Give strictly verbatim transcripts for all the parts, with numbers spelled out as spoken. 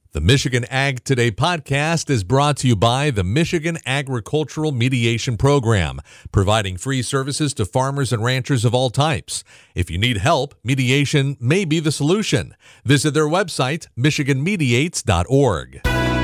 The Michigan Ag Today podcast is brought to you by the Michigan Agricultural Mediation Program, providing free services to farmers and ranchers of all types. If you need help, mediation may be the solution. Visit their website, michigan mediates dot org.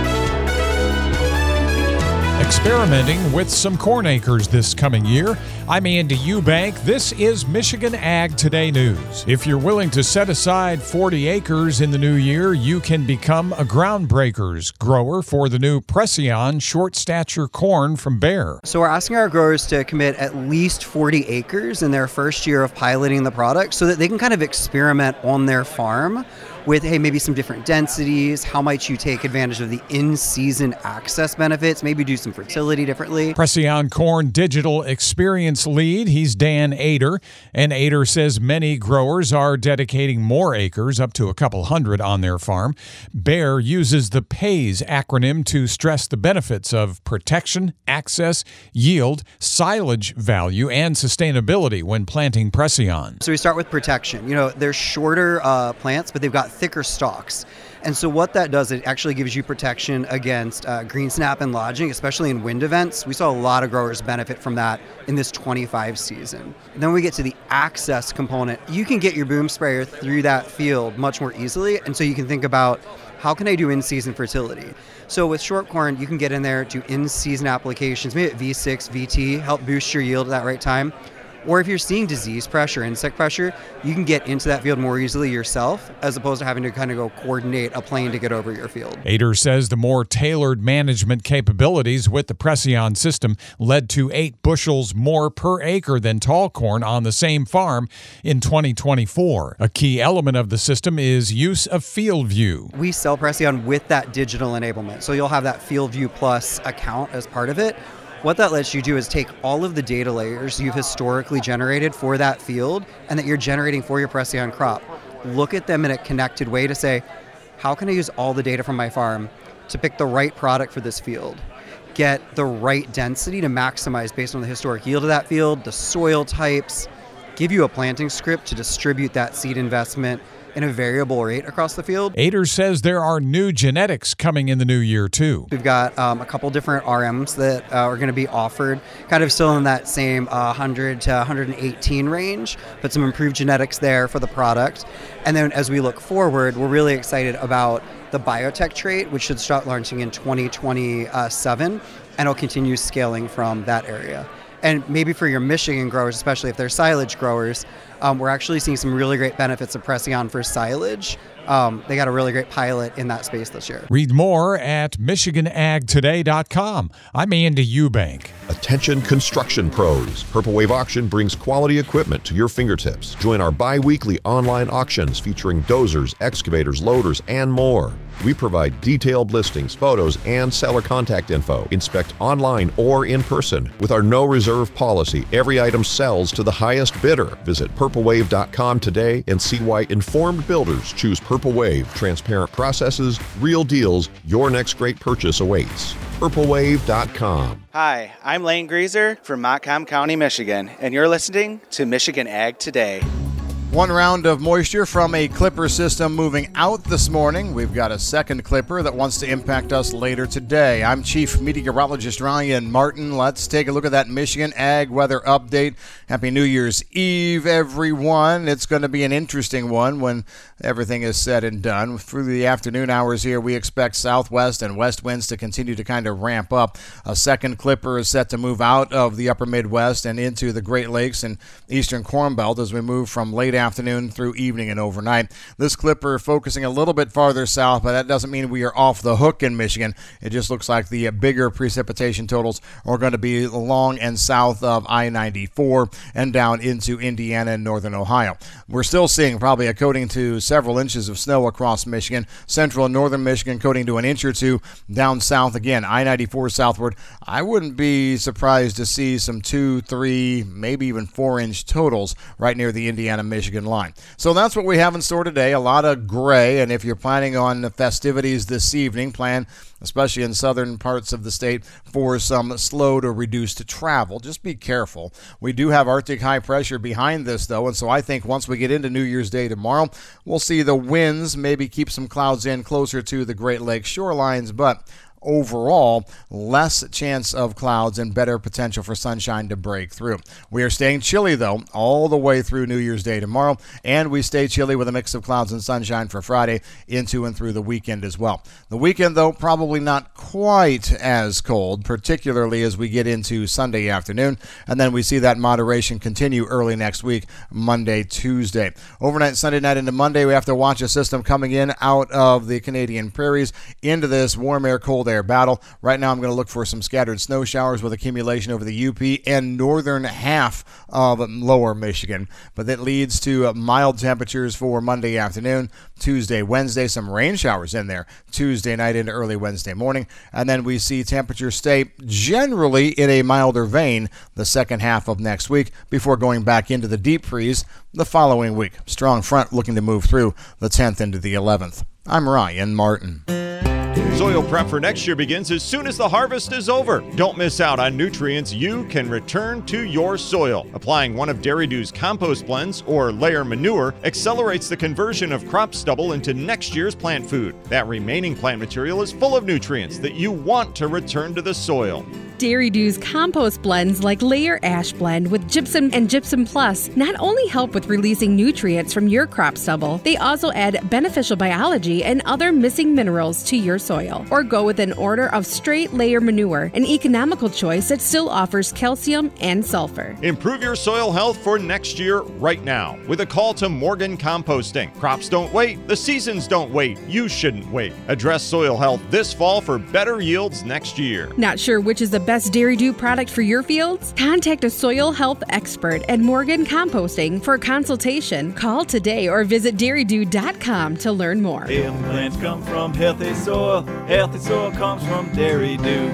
Experimenting with some corn acres this coming year. I'm Andy Eubank. This is Michigan Ag Today News. If you're willing to set aside forty acres in the new year, you can become a Groundbreakers grower for the new Preceon short stature corn from Bayer. So we're asking our growers to commit at least forty acres in their first year of piloting the product so that they can kind of experiment on their farm with, hey, maybe some different densities. How might you take advantage of the in-season access benefits? Maybe do some fertility differently. Preceon Corn Digital Experience Lead, he's Dan Ader. And Ader says many growers are dedicating more acres, up to a couple hundred on their farm. Bayer uses the PAYS acronym to stress the benefits of protection, access, yield, silage value, and sustainability when planting Preceon. So we start with protection. You know, they're shorter uh, plants, but they've got thicker stalks. And so what that does, it actually gives you protection against uh, green snap and lodging, especially in wind events. We saw a lot of growers benefit from that in this twenty-five season. And then we get to the access component. You can get your boom sprayer through that field much more easily. And so you can think about, how can I do in-season fertility? So with short corn, you can get in there, do in-season applications, maybe at V six, V T, help boost your yield at that right time. Or if you're seeing disease pressure, insect pressure, you can get into that field more easily yourself, as opposed to having to kind of go coordinate a plane to get over your field. Ader says the more tailored management capabilities with the Preceon system led to eight bushels more per acre than tall corn on the same farm in twenty twenty-four. A key element of the system is use of FieldView. We sell Preceon with that digital enablement, so you'll have that FieldView Plus account as part of it. What that lets you do is take all of the data layers you've historically generated for that field and that you're generating for your Preceon crop. Look at them in a connected way to say, how can I use all the data from my farm to pick the right product for this field? Get the right density to maximize based on the historic yield of that field, the soil types, give you a planting script to distribute that seed investment in a variable rate across the field. Ader says there are new genetics coming in the new year, too. We've got um, a couple different R Ms that uh, are going to be offered, kind of still in that same uh, one hundred to one hundred eighteen range, but some improved genetics there for the product. And then as we look forward, we're really excited about the biotech trait, which should start launching in twenty twenty-seven, and it'll continue scaling from that area. And maybe for your Michigan growers, especially if they're silage growers, um, we're actually seeing some really great benefits of Preceon for silage. Um, they got a really great pilot in that space this year. Read more at michigan ag today dot com. I'm Andy Eubank. Attention construction pros. Purple Wave Auction brings quality equipment to your fingertips. Join our bi-weekly online auctions featuring dozers, excavators, loaders, and more. We provide detailed listings, photos, and seller contact info. Inspect online or in person. With our no reserve policy, every item sells to the highest bidder. Visit purple wave dot com today and see why informed builders choose Purple Wave. Transparent processes, real deals. Your next great purchase awaits. purple wave dot com. Hi, I'm Lane Greaser from Montcalm County, Michigan, and you're listening to Michigan Ag Today. One round of moisture from a clipper system moving out this morning. We've got a second clipper that wants to impact us later today. I'm Chief Meteorologist Ryan Martin. Let's take a look at that Michigan Ag weather update. Happy New Year's Eve, everyone. It's going to be an interesting one when everything is said and done. Through the afternoon hours here, we expect southwest and west winds to continue to kind of ramp up. A second clipper is set to move out of the upper Midwest and into the Great Lakes and eastern Corn Belt as we move from late afternoon through evening and overnight. This clipper focusing a little bit farther south, but that doesn't mean we are off the hook in Michigan. It just looks like the bigger precipitation totals are going to be along and south of I ninety-four and down into Indiana and northern Ohio. We're still seeing probably a coating to several inches of snow across Michigan. Central and northern Michigan coating to an inch or two. Down south again, I ninety-four southward. I wouldn't be surprised to see some two, three, maybe even four inch totals right near the Indiana Michigan Michigan line. So that's what we have in store today. A lot of gray, and if you're planning on the festivities this evening, plan, especially in southern parts of the state, for some slow to reduced travel. Just be careful. We do have Arctic high pressure behind this, though, and so I think once we get into New Year's Day tomorrow, we'll see the winds maybe keep some clouds in closer to the Great Lakes shorelines, but overall, less chance of clouds and better potential for sunshine to break through. We are staying chilly, though, all the way through New Year's Day tomorrow, and we stay chilly with a mix of clouds and sunshine for Friday into and through the weekend as well. The weekend, though, probably not quite as cold, particularly as we get into Sunday afternoon, and then we see that moderation continue early next week, Monday, Tuesday. Overnight, Sunday night into Monday, we have to watch a system coming in out of the Canadian prairies into this warm air, cold air battle. Right now I'm going to look for some scattered snow showers with accumulation over the U P and northern half of lower Michigan. But that leads to mild temperatures for Monday afternoon, Tuesday, Wednesday, some rain showers in there, Tuesday night into early Wednesday morning. And then we see temperatures stay generally in a milder vein the second half of next week before going back into the deep freeze the following week. Strong front looking to move through the tenth into the eleventh. I'm Ryan Martin. Soil prep for next year begins as soon as the harvest is over. Don't miss out on nutrients you can return to your soil. Applying one of Dairy Doo's compost blends or layer manure accelerates the conversion of crop stubble into next year's plant food. That remaining plant material is full of nutrients that you want to return to the soil. Dairy Doo's compost blends like Layer Ash Blend with Gypsum and Gypsum Plus not only help with releasing nutrients from your crop stubble, they also add beneficial biology and other missing minerals to your soil. Or go with an order of straight layer manure, an economical choice that still offers calcium and sulfur. Improve your soil health for next year right now with a call to Morgan Composting. Crops don't wait. The seasons don't wait. You shouldn't wait. Address soil health this fall for better yields next year. Not sure which is the best Dairy Doo product for your fields? Contact a soil health expert at Morgan Composting for a consultation. Call today or visit dairy doo dot com to learn more. Healthy plants come from healthy soil. Healthy soil comes from Dairy Doo.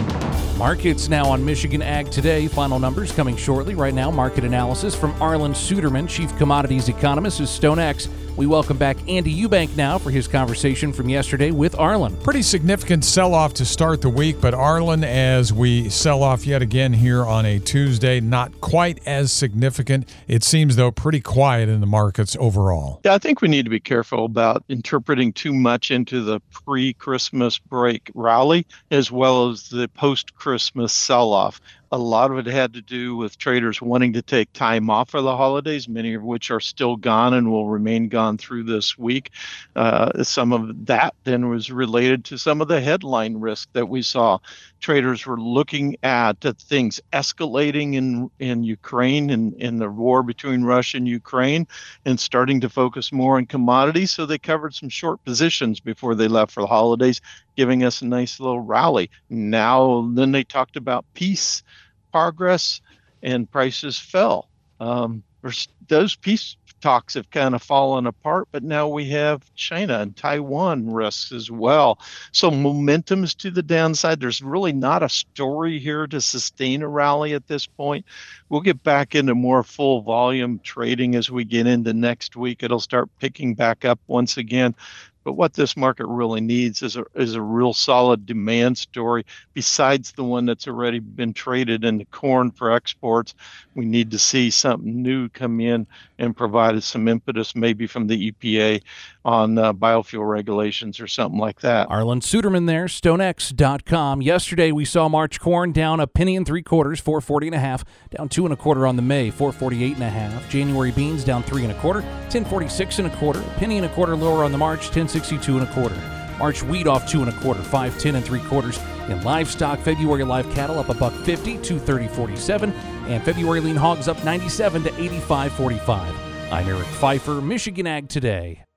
Markets now on Michigan Ag Today. Final numbers coming shortly. Right now, market analysis from Arlen Suderman, Chief Commodities Economist at StoneX. We welcome back Andy Eubank now for his conversation from yesterday with Arlen. Pretty significant sell-off to start the week, but Arlen, as we sell off yet again here on a Tuesday, not quite as significant. It seems, though, pretty quiet in the markets overall. Yeah, I think we need to be careful about interpreting too much into the pre-Christmas break rally as well as the post-Christmas sell-off. A lot of it had to do with traders wanting to take time off for the holidays, many of which are still gone and will remain gone through this week. Uh, some of that then was related to some of the headline risk that we saw. Traders were looking at uh, things escalating in, in Ukraine and in the war between Russia and Ukraine and starting to focus more on commodities. So they covered some short positions before they left for the holidays, giving us a nice little rally. Now, then they talked about peace progress and prices fell. Um, those peace talks have kind of fallen apart, but now we have China and Taiwan risks as well. So momentum's to the downside. There's really not a story here to sustain a rally at this point. We'll get back into more full volume trading as we get into next week. It'll start picking back up once again. But what this market really needs is a is a real solid demand story besides the one that's already been traded in the corn for exports. We need to see something new come in and provide some impetus maybe from the E P A on uh, biofuel regulations or something like that. Arlen Suderman there, stone x dot com. Yesterday we saw March corn down a penny and three quarters, four forty and a half, down two and a quarter on the May, four forty-eight and a half. January beans down three and a quarter, ten forty-six and a quarter, penny and a quarter lower on the March, ten sixty-two and a quarter. March wheat off two and a quarter, five ten and three quarters. In livestock, February live cattle up a buck fifty, two thirty forty-seven, and February lean hogs up ninety-seven to eighty-five forty-five. I'm Eric Pfeiffer, Michigan Ag Today.